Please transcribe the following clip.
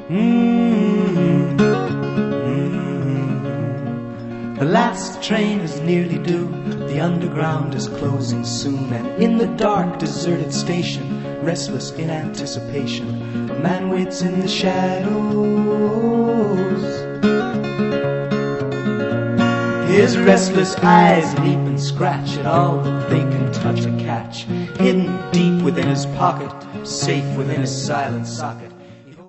The last train is nearly due. The underground is closing soon, and in the dark, deserted station, restless in anticipation, a man waits in the shadows. His restless eyes leap and scratch at all that they can touch or catch, hidden deep within his pocket, safe within his silent socket.